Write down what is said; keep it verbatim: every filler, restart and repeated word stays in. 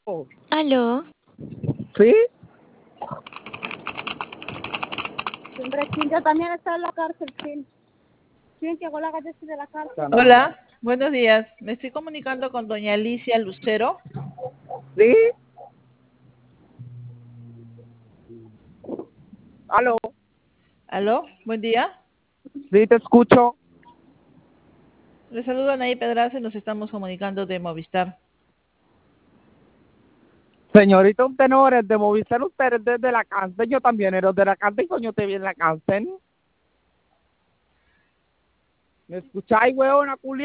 ¿Aló? ¿Sí? Hombre, Chin, yo también está en la cárcel, Chin. Chin, que la calle de la cárcel. Hola, buenos días. Me estoy comunicando con doña Alicia Lucero. ¿Sí? ¿Aló? ¿Aló? Buen día. Sí, te escucho. Le saluda Anaí Pedraza y nos estamos comunicando de Movistar. Señorita, usted no eres de Movistar, usted eres desde la cárcel. Yo también eres de la cárcel, coño, te vi en la cárcel. ¿Me escucháis, huevona, culia?